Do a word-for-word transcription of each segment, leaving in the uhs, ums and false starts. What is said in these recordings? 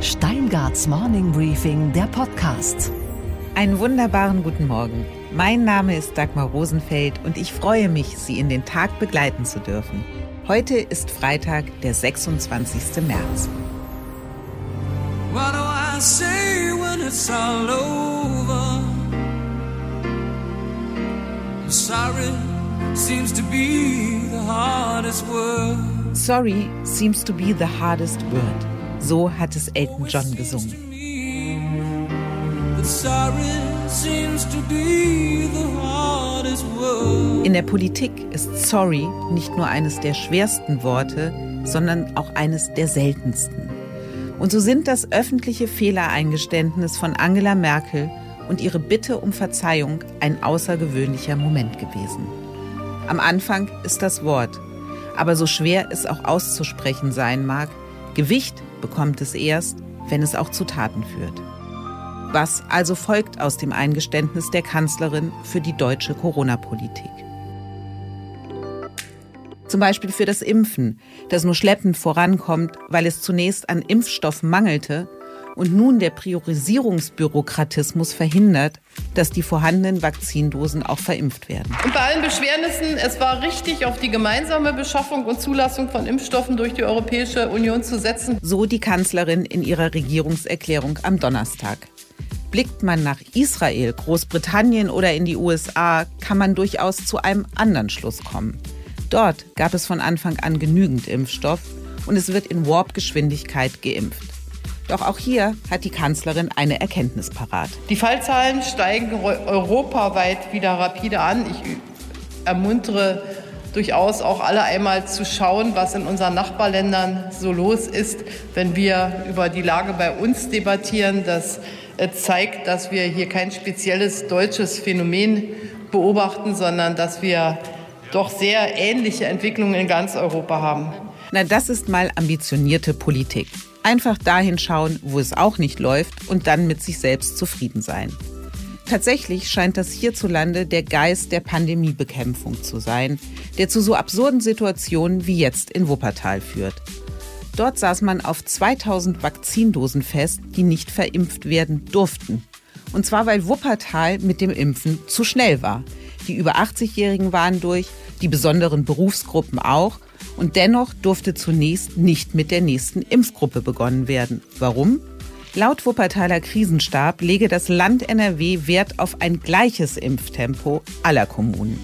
Steingarts Morning Briefing, der Podcast. Einen wunderbaren guten Morgen. Mein Name ist Dagmar Rosenfeld und ich freue mich, Sie in den Tag begleiten zu dürfen. Heute ist Freitag, der sechsundzwanzigsten März. What do I say when it's all over? Sorry seems to be the hardest word. Sorry seems to be the hardest word. So hat es Elton John gesungen. In der Politik ist sorry nicht nur eines der schwersten Worte, sondern auch eines der seltensten. Und so sind das öffentliche Fehlereingeständnis von Angela Merkel und ihre Bitte um Verzeihung ein außergewöhnlicher Moment gewesen. Am Anfang ist das Wort, aber so schwer es auch auszusprechen sein mag, Gewicht bekommt es erst, wenn es auch zu Taten führt. Was also folgt aus dem Eingeständnis der Kanzlerin für die deutsche Corona-Politik? Zum Beispiel für das Impfen, das nur schleppend vorankommt, weil es zunächst an Impfstoff mangelte und nun der Priorisierungsbürokratismus verhindert, dass die vorhandenen Vakzindosen auch verimpft werden. Und bei allen Beschwernissen, es war richtig, auf die gemeinsame Beschaffung und Zulassung von Impfstoffen durch die Europäische Union zu setzen. So die Kanzlerin in ihrer Regierungserklärung am Donnerstag. Blickt man nach Israel, Großbritannien oder in die U S A, kann man durchaus zu einem anderen Schluss kommen. Dort gab es von Anfang an genügend Impfstoff und es wird in Warp-Geschwindigkeit geimpft. Doch auch hier hat die Kanzlerin eine Erkenntnis parat. Die Fallzahlen steigen europaweit wieder rapide an. Ich ermuntere durchaus auch alle einmal zu schauen, was in unseren Nachbarländern so los ist, wenn wir über die Lage bei uns debattieren. Das zeigt, dass wir hier kein spezielles deutsches Phänomen beobachten, sondern dass wir doch sehr ähnliche Entwicklungen in ganz Europa haben. Na, das ist mal ambitionierte Politik. Einfach dahin schauen, wo es auch nicht läuft und dann mit sich selbst zufrieden sein. Tatsächlich scheint das hierzulande der Geist der Pandemiebekämpfung zu sein, der zu so absurden Situationen wie jetzt in Wuppertal führt. Dort saß man auf zweitausend Vakzindosen fest, die nicht verimpft werden durften. Und zwar, weil Wuppertal mit dem Impfen zu schnell war. Die über achtzigjährigen waren durch, die besonderen Berufsgruppen auch. Und dennoch durfte zunächst nicht mit der nächsten Impfgruppe begonnen werden. Warum? Laut Wuppertaler Krisenstab lege das Land N R W Wert auf ein gleiches Impftempo aller Kommunen.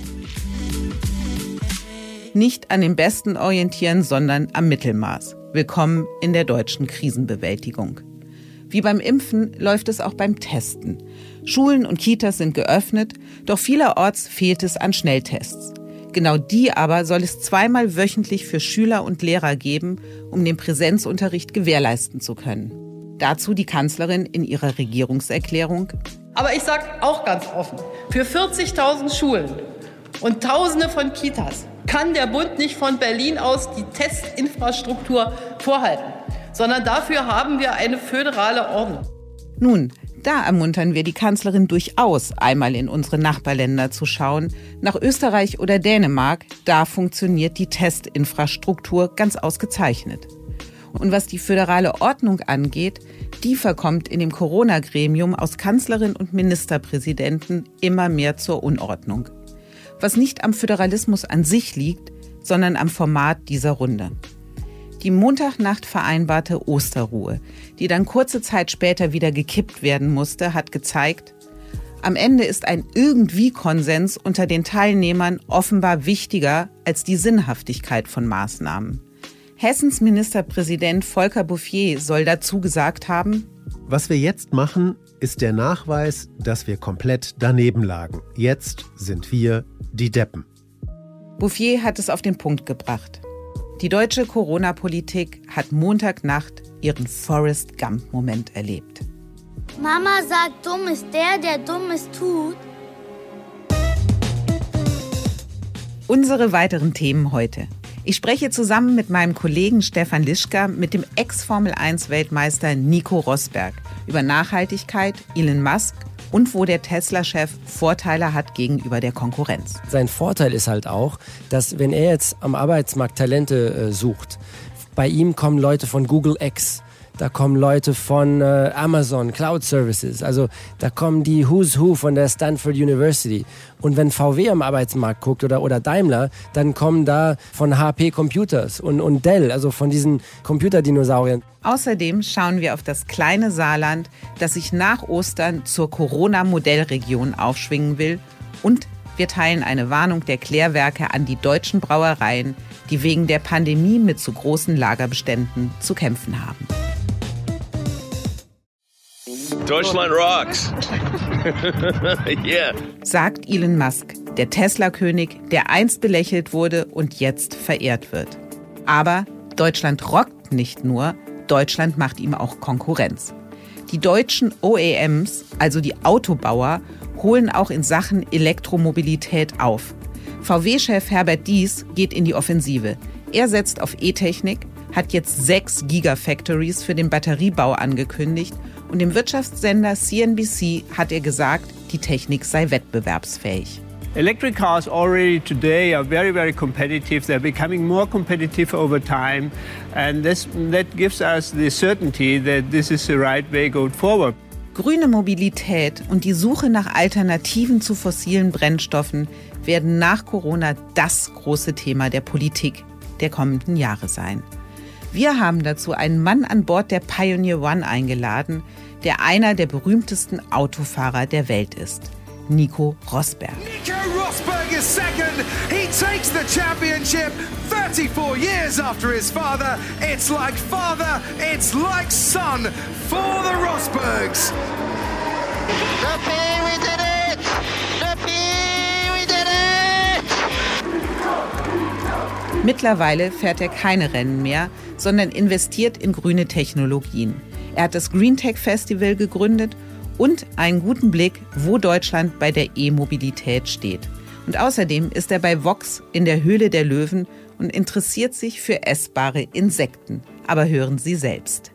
Nicht an dem Besten orientieren, sondern am Mittelmaß. Willkommen in der deutschen Krisenbewältigung. Wie beim Impfen läuft es auch beim Testen. Schulen und Kitas sind geöffnet, doch vielerorts fehlt es an Schnelltests. Genau die aber soll es zweimal wöchentlich für Schüler und Lehrer geben, um den Präsenzunterricht gewährleisten zu können. Dazu die Kanzlerin in ihrer Regierungserklärung. Aber ich sage auch ganz offen, für vierzigtausend Schulen und Tausende von Kitas kann der Bund nicht von Berlin aus die Testinfrastruktur vorhalten, sondern dafür haben wir eine föderale Ordnung. Nun, da ermuntern wir die Kanzlerin durchaus, einmal in unsere Nachbarländer zu schauen. Nach Österreich oder Dänemark, da funktioniert die Testinfrastruktur ganz ausgezeichnet. Und was die föderale Ordnung angeht, die verkommt in dem Corona-Gremium aus Kanzlerin und Ministerpräsidenten immer mehr zur Unordnung. Was nicht am Föderalismus an sich liegt, sondern am Format dieser Runde. Die Montagnacht vereinbarte Osterruhe, die dann kurze Zeit später wieder gekippt werden musste, hat gezeigt, am Ende ist ein Irgendwie-Konsens unter den Teilnehmern offenbar wichtiger als die Sinnhaftigkeit von Maßnahmen. Hessens Ministerpräsident Volker Bouffier soll dazu gesagt haben: Was wir jetzt machen, ist der Nachweis, dass wir komplett daneben lagen. Jetzt sind wir die Deppen. Bouffier hat es auf den Punkt gebracht. Die deutsche Corona-Politik hat Montagnacht ihren Forrest Gump-Moment erlebt. Mama sagt, dumm ist der, der Dummes tut. Unsere weiteren Themen heute. Ich spreche zusammen mit meinem Kollegen Stefan Lischka mit dem Ex-Formel eins Weltmeister Nico Rosberg über Nachhaltigkeit, Elon Musk und wo der Tesla-Chef Vorteile hat gegenüber der Konkurrenz. Sein Vorteil ist halt auch, dass wenn er jetzt am Arbeitsmarkt Talente äh, sucht, bei ihm kommen Leute von Google X, da kommen Leute von äh, Amazon, Cloud Services, also da kommen die Who's Who von der Stanford University. Und wenn V W am Arbeitsmarkt guckt oder, oder Daimler, dann kommen da von H P Computers und, und Dell, also von diesen Computerdinosauriern. Außerdem schauen wir auf das kleine Saarland, das sich nach Ostern zur Corona-Modellregion aufschwingen will. Und wir teilen eine Warnung der Klärwerke an die deutschen Brauereien, die wegen der Pandemie mit zu großen Lagerbeständen zu kämpfen haben. Deutschland rocks. Yeah. Sagt Elon Musk, der Tesla-König, der einst belächelt wurde und jetzt verehrt wird. Aber Deutschland rockt nicht nur, Deutschland macht ihm auch Konkurrenz. Die deutschen O E Ms, also die Autobauer, holen auch in Sachen Elektromobilität auf. V W-Chef Herbert Diess geht in die Offensive. Er setzt auf E-Technik, hat jetzt sechs Gigafactories für den Batteriebau angekündigt und im Wirtschaftssender C N B C hat er gesagt, die Technik sei wettbewerbsfähig. Electric cars already today are very, very competitive. They're becoming more competitive over time. And this, that gives us the certainty that this is the right way going forward. Grüne Mobilität und die Suche nach Alternativen zu fossilen Brennstoffen werden nach Corona das große Thema der Politik der kommenden Jahre sein. Wir haben dazu einen Mann an Bord der Pioneer One eingeladen, der einer der berühmtesten Autofahrer der Welt ist. Nico Rosberg. Nico Rosberg is second. He takes the championship thirty-four years after his father. It's like father, it's like son for the Rosbergs. Yippee, we did it! Yippee, we did it! Mittlerweile fährt er keine Rennen mehr, sondern investiert in grüne Technologien. Er hat das Green Tech Festival gegründet und einen guten Blick, wo Deutschland bei der E-Mobilität steht. Und außerdem ist er bei Vox in der Höhle der Löwen und interessiert sich für essbare Insekten. Aber hören Sie selbst.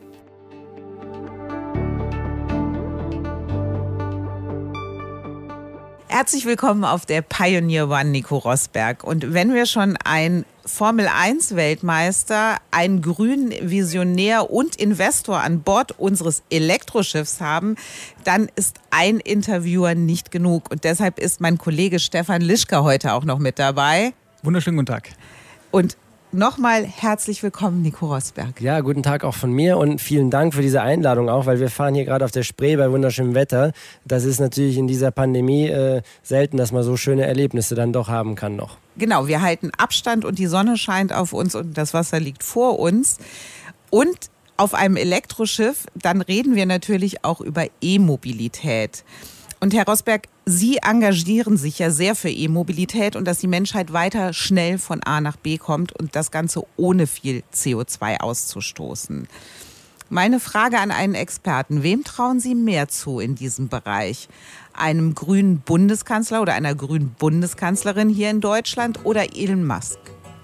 Herzlich willkommen auf der Pioneer One, Nico Rosberg. Und wenn wir schon ein Formel eins Weltmeister, einen grünen Visionär und Investor an Bord unseres Elektroschiffs haben, dann ist ein Interviewer nicht genug. Und deshalb ist mein Kollege Stefan Lischka heute auch noch mit dabei. Wunderschönen guten Tag. Und nochmal herzlich willkommen, Nico Rosberg. Ja, guten Tag auch von mir und vielen Dank für diese Einladung auch, weil wir fahren hier gerade auf der Spree bei wunderschönem Wetter. Das ist natürlich in dieser Pandemie äh, selten, dass man so schöne Erlebnisse dann doch haben kann noch. Genau, wir halten Abstand und die Sonne scheint auf uns und das Wasser liegt vor uns. Und auf einem Elektroschiff, dann reden wir natürlich auch über E-Mobilität. Und Herr Rosberg, Sie engagieren sich ja sehr für E-Mobilität und dass die Menschheit weiter schnell von A nach B kommt und das Ganze ohne viel C O zwei auszustoßen. Meine Frage an einen Experten, wem trauen Sie mehr zu in diesem Bereich? Einem grünen Bundeskanzler oder einer grünen Bundeskanzlerin hier in Deutschland oder Elon Musk?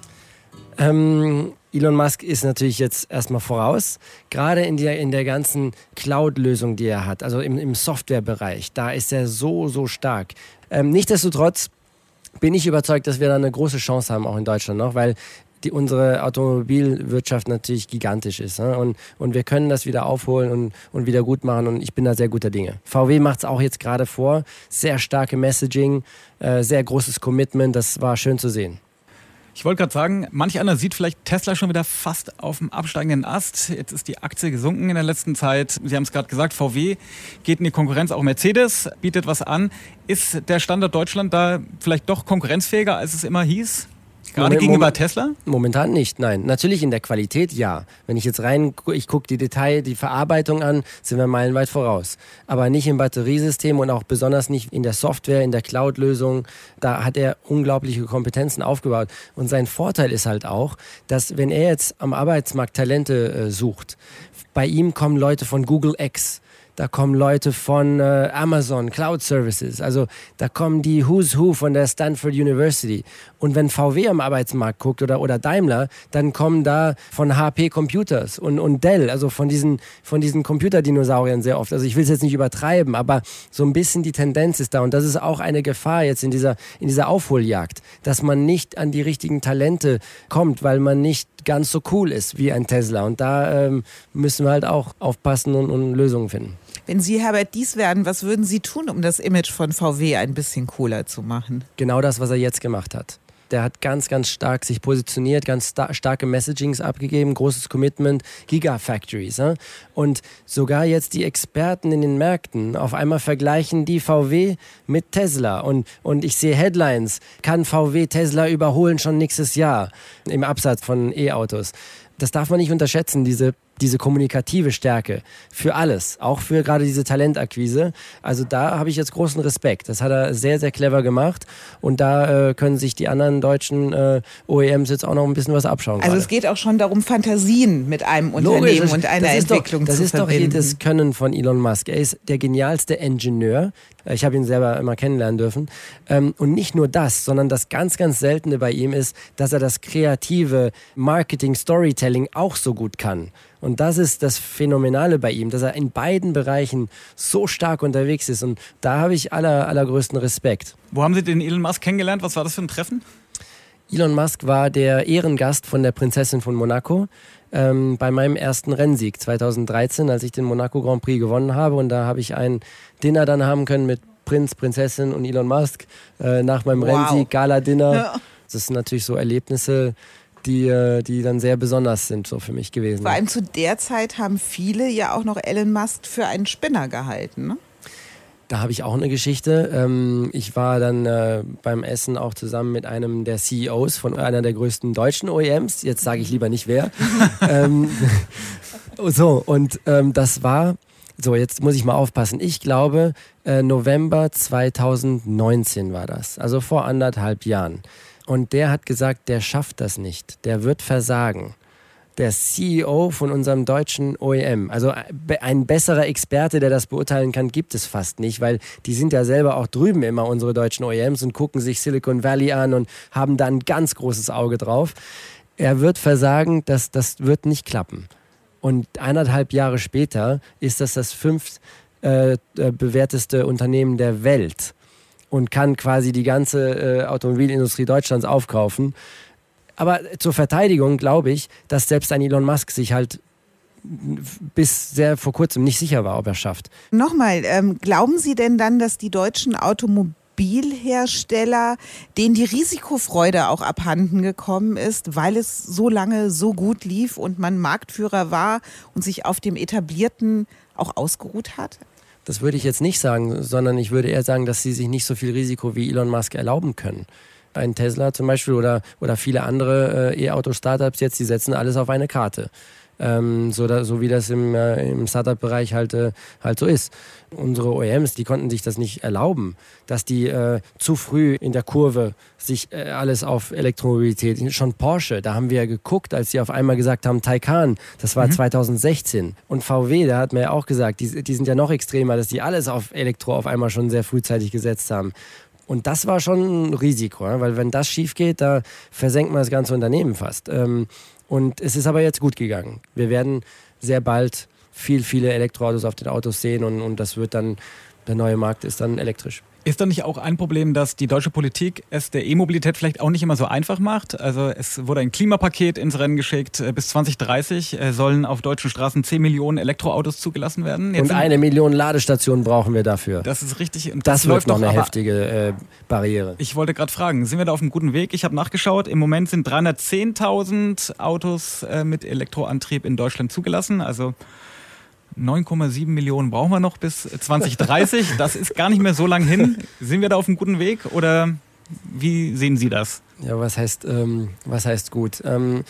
Ähm, Elon Musk ist natürlich jetzt erstmal voraus, gerade in der, in der ganzen Cloud-Lösung, die er hat, also im, im Softwarebereich, da ist er so, so stark. Ähm, nichtsdestotrotz bin ich überzeugt, dass wir da eine große Chance haben, auch in Deutschland noch, weil die, unsere Automobilwirtschaft natürlich gigantisch ist. Ne? Und, und wir können das wieder aufholen und, und wieder gut machen und ich bin da sehr guter Dinge. V W macht es auch jetzt gerade vor, sehr starke Messaging, äh, sehr großes Commitment, das war schön zu sehen. Ich wollte gerade sagen, manch einer sieht vielleicht Tesla schon wieder fast auf dem absteigenden Ast. Jetzt ist die Aktie gesunken in der letzten Zeit. Sie haben es gerade gesagt, V W geht in die Konkurrenz. Auch Mercedes bietet was an. Ist der Standort Deutschland da vielleicht doch konkurrenzfähiger, als es immer hieß? Gerade Moment, gegenüber Moment, Tesla? Momentan nicht, nein. Natürlich in der Qualität, ja. Wenn ich jetzt rein, ich gucke die Detail, die Verarbeitung an, sind wir meilenweit voraus. Aber nicht im Batteriesystem und auch besonders nicht in der Software, in der Cloud-Lösung. Da hat er unglaubliche Kompetenzen aufgebaut. Und sein Vorteil ist halt auch, dass wenn er jetzt am Arbeitsmarkt Talente äh, sucht, bei ihm kommen Leute von Google X, da kommen Leute von äh, Amazon, Cloud Services, also da kommen die Who's Who von der Stanford University. Und wenn V W am Arbeitsmarkt guckt oder, oder Daimler, dann kommen da von H P Computers und, und Dell, also von diesen, von diesen Computerdinosauriern sehr oft. Also ich will es jetzt nicht übertreiben, aber so ein bisschen die Tendenz ist da. Und das ist auch eine Gefahr jetzt in dieser, in dieser Aufholjagd, dass man nicht an die richtigen Talente kommt, weil man nicht ganz so cool ist wie ein Tesla. Und da ähm, müssen wir halt auch aufpassen und, und Lösungen finden. Wenn Sie Herbert Diess wären, was würden Sie tun, um das Image von V W ein bisschen cooler zu machen? Genau das, was er jetzt gemacht hat. Der hat ganz, ganz stark sich positioniert, ganz sta- starke Messagings abgegeben, großes Commitment, Gigafactories. Äh? Und sogar jetzt die Experten in den Märkten auf einmal vergleichen die V W mit Tesla. Und, und ich sehe Headlines, kann V W Tesla überholen schon nächstes Jahr im Absatz von E-Autos. Das darf man nicht unterschätzen, diese diese kommunikative Stärke für alles, auch für gerade diese Talentakquise. Also da habe ich jetzt großen Respekt. Das hat er sehr, sehr clever gemacht und da äh, können sich die anderen deutschen äh, O E Ms jetzt auch noch ein bisschen was abschauen. Also gerade. Es geht auch schon darum, Fantasien mit einem Unternehmen Logisch, und einer Entwicklung doch, zu verbinden. Das ist doch jedes Können von Elon Musk. Er ist der genialste Ingenieur. Ich habe ihn selber immer kennenlernen dürfen. Und nicht nur das, sondern das ganz, ganz Seltene bei ihm ist, dass er das kreative Marketing, Storytelling auch so gut kann. Und das ist das Phänomenale bei ihm, dass er in beiden Bereichen so stark unterwegs ist. Und da habe ich aller, allergrößten Respekt. Wo haben Sie den Elon Musk kennengelernt? Was war das für ein Treffen? Elon Musk war der Ehrengast von der Prinzessin von Monaco ähm, bei meinem ersten Rennsieg zweitausenddreizehn, als ich den Monaco Grand Prix gewonnen habe. Und da habe ich ein Dinner dann haben können mit Prinz, Prinzessin und Elon Musk äh, nach meinem wow. Rennsieg, Gala-Dinner. Ja. Das sind natürlich so Erlebnisse, die, die dann sehr besonders sind so für mich gewesen. Vor allem zu der Zeit haben viele ja auch noch Elon Musk für einen Spinner gehalten, ne? Da habe ich auch eine Geschichte. Ich war dann äh, beim Essen auch zusammen mit einem der C E Os von einer der größten deutschen O E Ms. Jetzt sage ich lieber nicht wer. ähm, so, und ähm, das war, so jetzt muss ich mal aufpassen, ich glaube äh, November zweitausendneunzehn war das, also vor anderthalb Jahren. Und der hat gesagt, der schafft das nicht, der wird versagen. Der C E O von unserem deutschen O E M, also ein besserer Experte, der das beurteilen kann, gibt es fast nicht, weil die sind ja selber auch drüben immer, unsere deutschen O E Ms, und gucken sich Silicon Valley an und haben da ein ganz großes Auge drauf. Er wird versagen, das, das wird nicht klappen. Und eineinhalb Jahre später ist das das fünft äh, bewerteste Unternehmen der Welt und kann quasi die ganze äh, Automobilindustrie Deutschlands aufkaufen. Aber zur Verteidigung glaube ich, dass selbst ein Elon Musk sich halt bis sehr vor kurzem nicht sicher war, ob er es schafft. Nochmal, ähm, glauben Sie denn dann, dass die deutschen Automobilhersteller, denen die Risikofreude auch abhanden gekommen ist, weil es so lange so gut lief und man Marktführer war und sich auf dem Etablierten auch ausgeruht hat? Das würde ich jetzt nicht sagen, sondern ich würde eher sagen, dass sie sich nicht so viel Risiko wie Elon Musk erlauben können. Ein Tesla zum Beispiel oder, oder viele andere äh, E-Auto-Startups jetzt, die setzen alles auf eine Karte. Ähm, so, da, so wie das im, äh, im Startup-Bereich halt, äh, halt so ist. Unsere O E Ms, die konnten sich das nicht erlauben, dass die äh, zu früh in der Kurve sich äh, alles auf Elektromobilität, schon Porsche, da haben wir ja geguckt, als sie auf einmal gesagt haben, Taycan, das war mhm. zweitausendsechzehn. Und V W, da hat man ja auch gesagt, die, die sind ja noch extremer, dass die alles auf Elektro auf einmal schon sehr frühzeitig gesetzt haben. Und das war schon ein Risiko, weil wenn das schief geht, da versenkt man das ganze Unternehmen fast. Und es ist aber jetzt gut gegangen. Wir werden sehr bald viel, viele Elektroautos auf den Autos sehen und, und das wird dann, der neue Markt ist dann elektrisch. Ist da nicht auch ein Problem, dass die deutsche Politik es der E-Mobilität vielleicht auch nicht immer so einfach macht? Also es wurde ein Klimapaket ins Rennen geschickt. Bis zwanzig dreißig sollen auf deutschen Straßen zehn Millionen Elektroautos zugelassen werden. Jetzt und eine Million Ladestationen brauchen wir dafür. Das ist richtig. Und das, das läuft wird noch doch, eine heftige äh, Barriere. Ich wollte gerade fragen, sind wir da auf einem guten Weg? Ich habe nachgeschaut, im Moment sind dreihundertzehntausend Autos äh, mit Elektroantrieb in Deutschland zugelassen. Also neun Komma sieben Millionen brauchen wir noch bis zwanzig dreißig. Das ist gar nicht mehr so lang hin. Sind wir da auf einem guten Weg oder wie sehen Sie das? Ja, was heißt, ähm, was heißt gut? Ähm,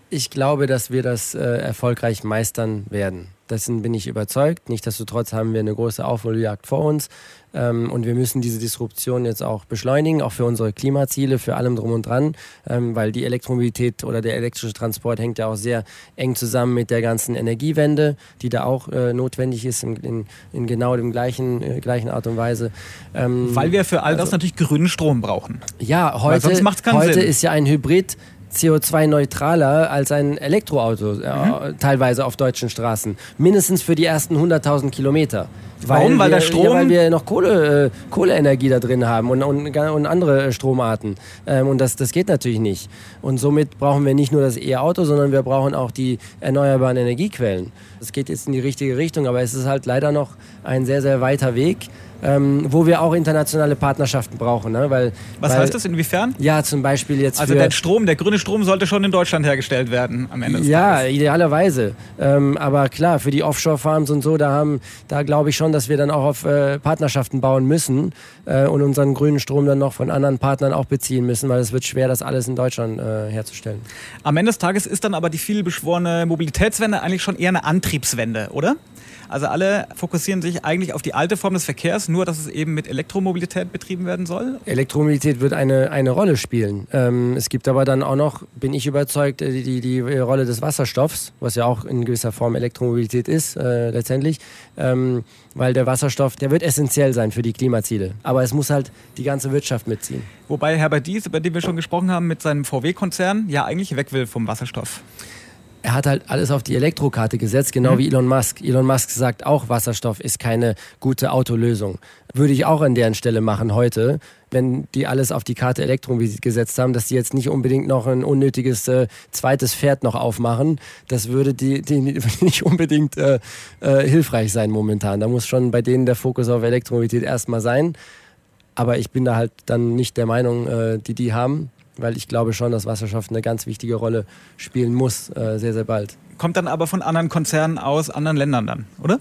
Ich glaube, dass wir das äh, erfolgreich meistern werden. Dessen bin ich überzeugt. Nichtsdestotrotz haben wir eine große Aufholjagd vor uns. Ähm, und wir müssen diese Disruption jetzt auch beschleunigen, auch für unsere Klimaziele, für allem drum und dran. Ähm, weil die Elektromobilität oder der elektrische Transport hängt ja auch sehr eng zusammen mit der ganzen Energiewende, die da auch äh, notwendig ist in, in, in genau dem gleichen, äh, gleichen Art und Weise. Ähm, weil wir für all das also, natürlich grünen Strom brauchen. Ja, heute, sonst macht's keinen heute Sinn. ist ja ein Hybrid C O zwei neutraler als ein Elektroauto, mhm. äh, teilweise auf deutschen Straßen. Mindestens für die ersten hunderttausend Kilometer. Warum? Weil, weil wir, der Strom... Ja, weil wir noch Kohle, äh, Kohleenergie da drin haben und, und, und andere Stromarten. Ähm, und das, das geht natürlich nicht. Und somit brauchen wir nicht nur das E-Auto, sondern wir brauchen auch die erneuerbaren Energiequellen. Das geht jetzt in die richtige Richtung, aber es ist halt leider noch ein sehr, sehr weiter Weg. Ähm, wo wir auch internationale Partnerschaften brauchen. Ne? Weil, Was weil, heißt das? Inwiefern? Ja, zum Beispiel jetzt Also für, der Strom, der grüne Strom sollte schon in Deutschland hergestellt werden am Ende des Ja, Tages. idealerweise. Ähm, aber klar, für die Offshore-Farms und so, da, haben, da glaube ich schon, dass wir dann auch auf äh, Partnerschaften bauen müssen äh, und unseren grünen Strom dann noch von anderen Partnern auch beziehen müssen, weil es wird schwer, das alles in Deutschland äh, herzustellen. Am Ende des Tages ist dann aber die vielbeschworene Mobilitätswende eigentlich schon eher eine Antriebswende, oder? Also alle fokussieren sich eigentlich auf die alte Form des Verkehrs, nur dass es eben mit Elektromobilität betrieben werden soll? Elektromobilität wird eine, eine Rolle spielen. Ähm, es gibt aber dann auch noch, bin ich überzeugt, die, die, die Rolle des Wasserstoffs, was ja auch in gewisser Form Elektromobilität ist, äh, letztendlich. Ähm, weil der Wasserstoff, der wird essentiell sein für die Klimaziele. Aber es muss halt die ganze Wirtschaft mitziehen. Wobei Herbert Diess, über den wir schon gesprochen haben, mit seinem V W-Konzern ja eigentlich weg will vom Wasserstoff. Er hat halt alles auf die Elektrokarte gesetzt, genau mhm. wie Elon Musk. Elon Musk sagt auch, Wasserstoff ist keine gute Autolösung. Würde ich auch an deren Stelle machen heute, wenn die alles auf die Karte Elektromobilität gesetzt haben, dass die jetzt nicht unbedingt noch ein unnötiges äh, zweites Pferd noch aufmachen. Das würde die, die nicht unbedingt äh, äh, hilfreich sein momentan. Da muss schon bei denen der Fokus auf Elektromobilität erstmal sein. Aber ich bin da halt dann nicht der Meinung, äh, die die haben. Weil ich glaube schon, dass Wasserstoff eine ganz wichtige Rolle spielen muss, äh, sehr, sehr bald. Kommt dann aber von anderen Konzernen aus anderen Ländern dann, oder?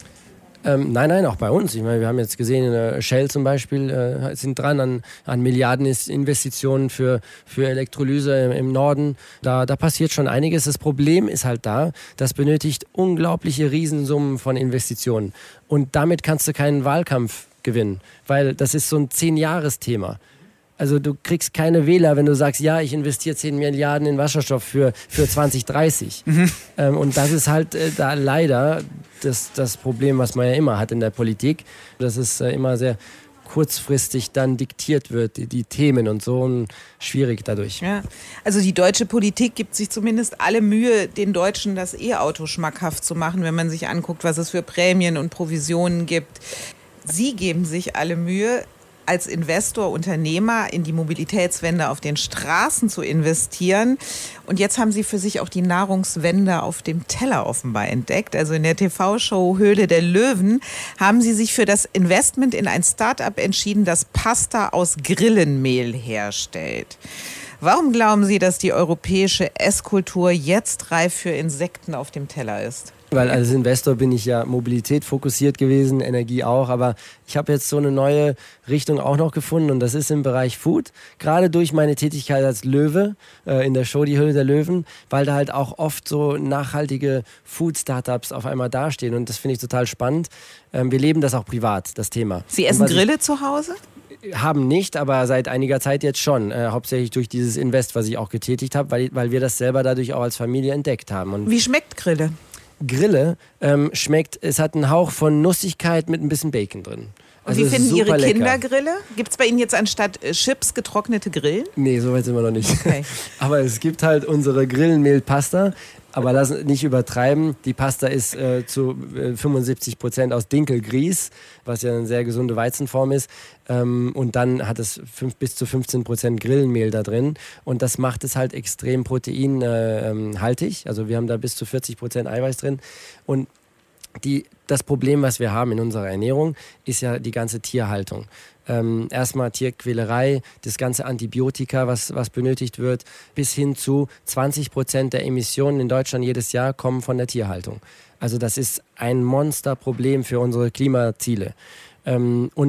Ähm, nein, nein, auch bei uns. Ich meine, wir haben jetzt gesehen, äh, Shell zum Beispiel äh, sind dran an, an Milliardeninvestitionen für, für Elektrolyse im, im Norden. Da, da passiert schon einiges. Das Problem ist halt da, das benötigt unglaubliche Riesensummen von Investitionen. Und damit kannst du keinen Wahlkampf gewinnen, weil das ist so ein Zehn-Jahres-Thema. Also du kriegst keine Wähler, wenn du sagst, ja, ich investiere zehn Milliarden in Wasserstoff für, für zwanzig dreißig. Mhm. Ähm, und das ist halt äh, da leider das, das Problem, was man ja immer hat in der Politik, dass es äh, immer sehr kurzfristig dann diktiert wird, die, die Themen und so, und schwierig dadurch. Ja, also die deutsche Politik gibt sich zumindest alle Mühe, den Deutschen das E-Auto schmackhaft zu machen, wenn man sich anguckt, was es für Prämien und Provisionen gibt. Sie geben sich alle Mühe, als Investor, Unternehmer in die Mobilitätswende auf den Straßen zu investieren. Und jetzt haben Sie für sich auch die Nahrungswende auf dem Teller offenbar entdeckt. Also in der T V-Show Höhle der Löwen haben Sie sich für das Investment in ein Start-up entschieden, das Pasta aus Grillenmehl herstellt. Warum glauben Sie, dass die europäische Esskultur jetzt reif für Insekten auf dem Teller ist? Weil als Investor bin ich ja Mobilität fokussiert gewesen, Energie auch, aber ich habe jetzt so eine neue Richtung auch noch gefunden und das ist im Bereich Food, gerade durch meine Tätigkeit als Löwe äh, in der Show Die Höhle der Löwen, weil da halt auch oft so nachhaltige Food-Startups auf einmal dastehen und das finde ich total spannend. Ähm, wir leben das auch privat, das Thema. Sie essen Grille zu Hause? Haben nicht, aber seit einiger Zeit jetzt schon. Äh, hauptsächlich durch dieses Invest, was ich auch getätigt habe, weil, weil wir das selber dadurch auch als Familie entdeckt haben. Und wie schmeckt Grille? Grille ähm, schmeckt, es hat einen Hauch von Nussigkeit mit ein bisschen Bacon drin. Also und wie finden Ihre Kinder Grille? Gibt es bei Ihnen jetzt anstatt Chips getrocknete Grillen? Nee, so weit sind wir noch nicht. Okay. Aber es gibt halt unsere Grillenmehlpasta. Aber lass nicht übertreiben. Die Pasta ist äh, zu äh, fünfundsiebzig Prozent aus Dinkelgrieß, was ja eine sehr gesunde Weizenform ist. Ähm, und dann hat es fünf bis zu fünfzehn Prozent Grillenmehl da drin. Und das macht es halt extrem proteinhaltig. Äh, also wir haben da bis zu vierzig Prozent Eiweiß drin. Und die, das Problem, was wir haben in unserer Ernährung, ist ja die ganze Tierhaltung. Ähm, erstmal Tierquälerei, das ganze Antibiotika, was, was benötigt wird, bis hin zu zwanzig Prozent der Emissionen in Deutschland jedes Jahr kommen von der Tierhaltung. Also das ist ein Monsterproblem für unsere Klimaziele. Ähm, und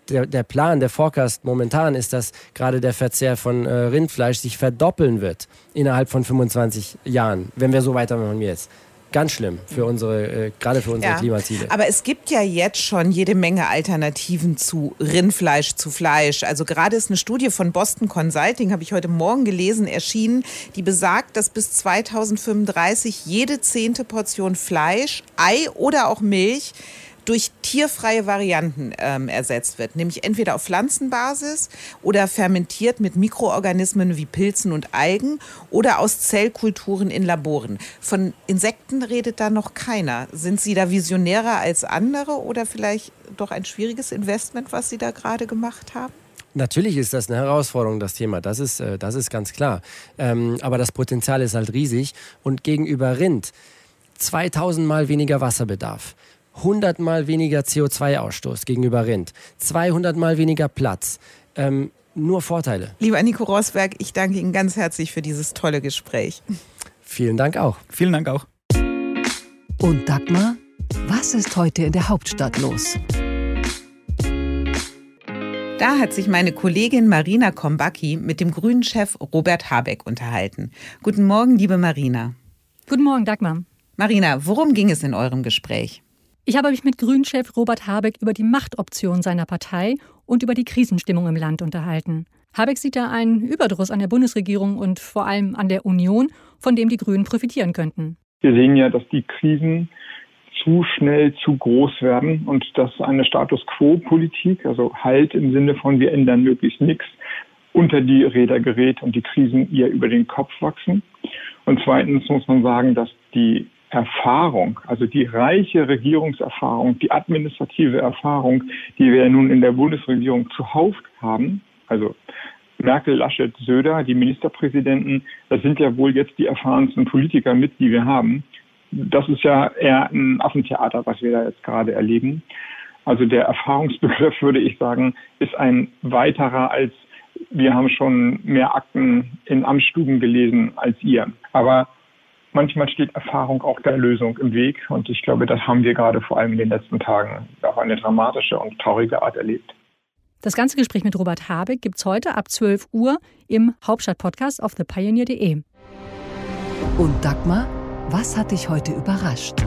der, der Plan, der Forecast momentan ist, dass gerade der Verzehr von äh, Rindfleisch sich verdoppeln wird innerhalb von fünfundzwanzig Jahren, wenn wir so weitermachen wie jetzt. Ganz schlimm für unsere, äh, gerade für unsere ja. Klimaziele. Aber es gibt ja jetzt schon jede Menge Alternativen zu Rindfleisch, zu Fleisch. Also gerade ist eine Studie von Boston Consulting, habe ich heute Morgen gelesen, erschienen, die besagt, dass bis zweitausendfünfunddreißig jede zehnte Portion Fleisch, Ei oder auch Milch durch tierfreie Varianten ähm, ersetzt wird, nämlich entweder auf Pflanzenbasis oder fermentiert mit Mikroorganismen wie Pilzen und Algen oder aus Zellkulturen in Laboren. Von Insekten redet da noch keiner. Sind Sie da visionärer als andere oder vielleicht doch ein schwieriges Investment, was Sie da gerade gemacht haben? Natürlich ist das eine Herausforderung, das Thema, das ist, äh, das ist ganz klar. Ähm, aber das Potenzial ist halt riesig und gegenüber Rind zweitausend Mal weniger Wasserbedarf. hundert Mal weniger C O zwei Ausstoß gegenüber Rind, zweihundert Mal weniger Platz, ähm, nur Vorteile. Lieber Nico Rosberg, ich danke Ihnen ganz herzlich für dieses tolle Gespräch. Vielen Dank auch. Vielen Dank auch. Und Dagmar, was ist heute in der Hauptstadt los? Da hat sich meine Kollegin Marina Kombacki mit dem Grünen-Chef Robert Habeck unterhalten. Guten Morgen, liebe Marina. Guten Morgen, Dagmar. Marina, worum ging es in eurem Gespräch? Ich habe mich mit Grünen-Chef Robert Habeck über die Machtoption seiner Partei und über die Krisenstimmung im Land unterhalten. Habeck sieht da einen Überdruss an der Bundesregierung und vor allem an der Union, von dem die Grünen profitieren könnten. Wir sehen ja, dass die Krisen zu schnell zu groß werden und dass eine Status-Quo-Politik, also Halt im Sinne von wir ändern möglichst nichts, unter die Räder gerät und die Krisen ihr über den Kopf wachsen. Und zweitens muss man sagen, dass die Erfahrung, also die reiche Regierungserfahrung, die administrative Erfahrung, die wir nun in der Bundesregierung zuhauf haben, also Merkel, Laschet, Söder, die Ministerpräsidenten, das sind ja wohl jetzt die erfahrensten Politiker mit, die wir haben. Das ist ja eher ein Affentheater, was wir da jetzt gerade erleben. Also der Erfahrungsbegriff, würde ich sagen, ist ein weiterer als wir haben schon mehr Akten in Amtsstuben gelesen als ihr. Aber manchmal steht Erfahrung auch der Lösung im Weg. Und ich glaube, das haben wir gerade vor allem in den letzten Tagen auf eine dramatische und traurige Art erlebt. Das ganze Gespräch mit Robert Habeck gibt es heute ab zwölf Uhr im Hauptstadt-Podcast auf the pioneer punkt de. Und Dagmar, was hat dich heute überrascht?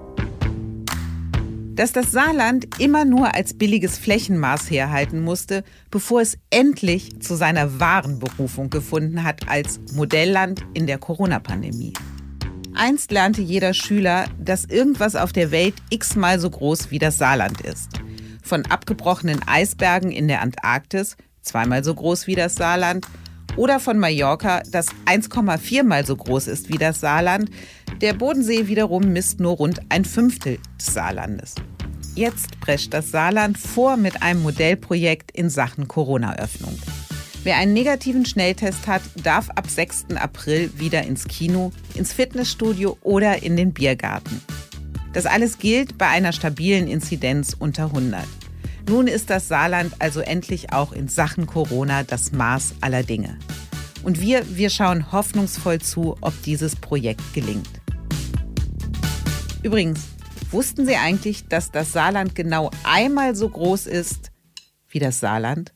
Dass das Saarland immer nur als billiges Flächenmaß herhalten musste, bevor es endlich zu seiner wahren Berufung gefunden hat als Modellland in der Corona-Pandemie. Einst lernte jeder Schüler, dass irgendwas auf der Welt x-mal so groß wie das Saarland ist. Von abgebrochenen Eisbergen in der Antarktis, zweimal so groß wie das Saarland, oder von Mallorca, das eins Komma vier mal so groß ist wie das Saarland. Der Bodensee wiederum misst nur rund ein Fünftel des Saarlandes. Jetzt prescht das Saarland vor mit einem Modellprojekt in Sachen Corona-Öffnung. Wer einen negativen Schnelltest hat, darf ab sechsten April wieder ins Kino, ins Fitnessstudio oder in den Biergarten. Das alles gilt bei einer stabilen Inzidenz unter hundert. Nun ist das Saarland also endlich auch in Sachen Corona das Maß aller Dinge. Und wir, wir schauen hoffnungsvoll zu, ob dieses Projekt gelingt. Übrigens, wussten Sie eigentlich, dass das Saarland genau einmal so groß ist wie das Saarland?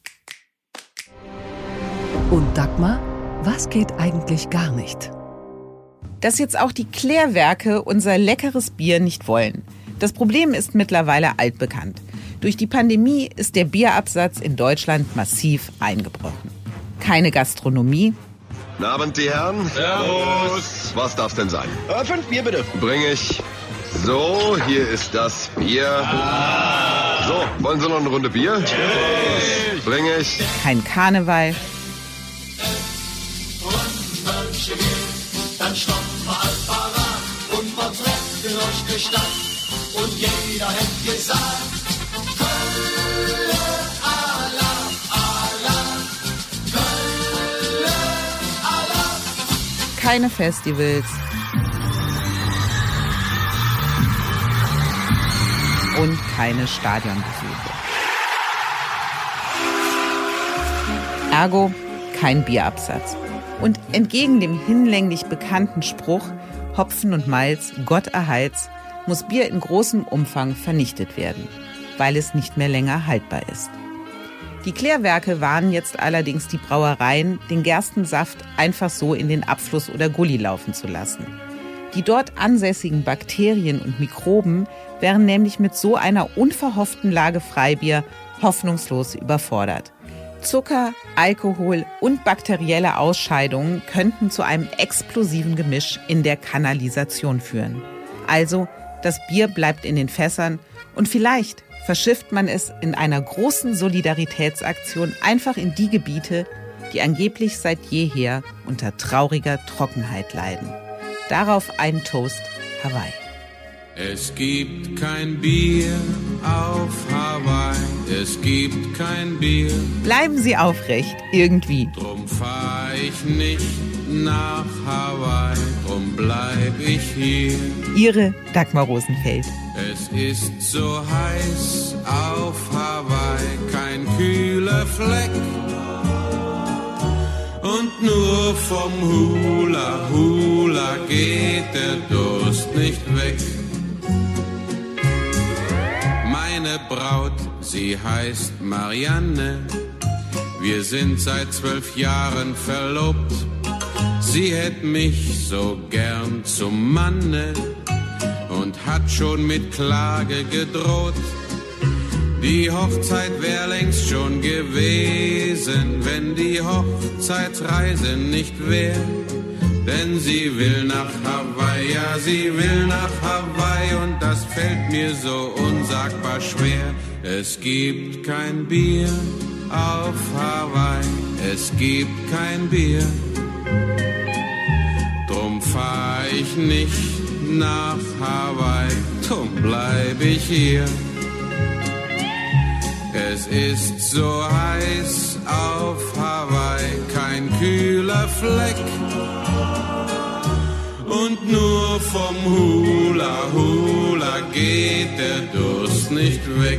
Und Dagmar, was geht eigentlich gar nicht? Dass jetzt auch die Klärwerke unser leckeres Bier nicht wollen. Das Problem ist mittlerweile altbekannt. Durch die Pandemie ist der Bierabsatz in Deutschland massiv eingebrochen. Keine Gastronomie. Guten Abend, die Herren. Servus. Was darf's denn sein? Äh, fünf Bier bitte. Bring ich. So, hier ist das Bier. Ah. So, wollen Sie noch eine Runde Bier? Natürlich. Bring ich. Kein Karneval. Dann stoppen wir all parat und wir treffen euch durch Stadt. Und jeder hätte gesagt, Kölle, Allah, Allah, Kölle, Allah. Keine Festivals. Und keine Stadionbesuche. Ergo kein Bierabsatz. Und entgegen dem hinlänglich bekannten Spruch Hopfen und Malz, Gott erhalt's, muss Bier in großem Umfang vernichtet werden, weil es nicht mehr länger haltbar ist. Die Klärwerke warnen jetzt allerdings die Brauereien, den Gerstensaft einfach so in den Abfluss oder Gully laufen zu lassen. Die dort ansässigen Bakterien und Mikroben wären nämlich mit so einer unverhofften Lage Freibier hoffnungslos überfordert. Zucker, Alkohol und bakterielle Ausscheidungen könnten zu einem explosiven Gemisch in der Kanalisation führen. Also, das Bier bleibt in den Fässern und vielleicht verschifft man es in einer großen Solidaritätsaktion einfach in die Gebiete, die angeblich seit jeher unter trauriger Trockenheit leiden. Darauf ein Toast Hawaii. Es gibt kein Bier auf Hawaii, es gibt kein Bier. Bleiben Sie aufrecht, irgendwie. Drum fahr ich nicht nach Hawaii, drum bleib ich hier. Ihre Dagmar Rosenfeld. Es ist so heiß auf Hawaii, kein kühler Fleck. Und nur vom Hula Hula geht der Durst nicht weg. Meine Braut, sie heißt Marianne. Wir sind seit zwölf Jahren verlobt. Sie hätt mich so gern zum Manne und hat schon mit Klage gedroht. Die Hochzeit wär längst schon gewesen, wenn die Hochzeitsreise nicht wär. Denn sie will nach Hawaii, ja, sie will nach Hawaii und das fällt mir so unsagbar schwer. Es gibt kein Bier auf Hawaii, es gibt kein Bier. Drum fahr ich nicht nach Hawaii, drum bleib ich hier. Es ist so heiß auf Hawaii, kein kühler Fleck. Und nur vom Hula Hula geht der Durst nicht weg.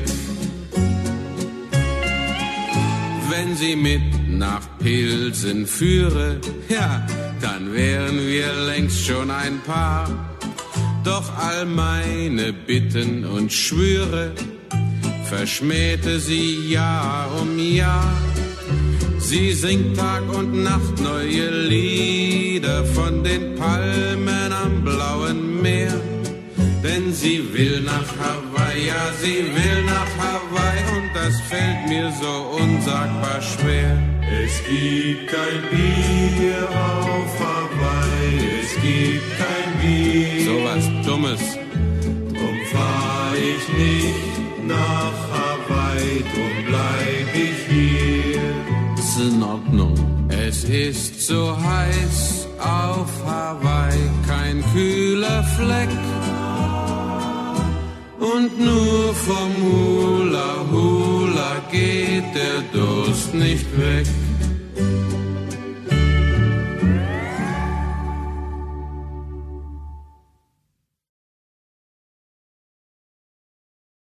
Wenn sie mit nach Pilsen führe, ja, dann wären wir längst schon ein Paar. Doch all meine Bitten und Schwüre verschmähte sie Jahr um Jahr. Sie singt Tag und Nacht neue Lieder von den Palmen am blauen Meer. Denn sie will nach Hawaii, ja, sie will nach Hawaii und das fällt mir so unsagbar schwer. Es gibt kein Bier auf Hawaii, es gibt kein Bier. So was Dummes. Drum fahr ich nicht nach Hawaii, drum bleib ich hier. Ist in Ordnung. Es ist so heiß auf Hawaii, kein kühler Fleck. Und nur vom Hula Hula geht der Durst nicht weg.